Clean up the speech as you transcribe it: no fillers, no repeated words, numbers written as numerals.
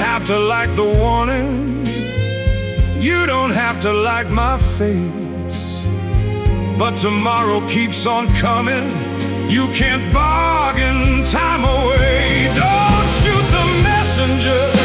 have to like the warning, you don't have to like my face, but tomorrow keeps on coming. You can't bargain time away. Don't shoot the messenger,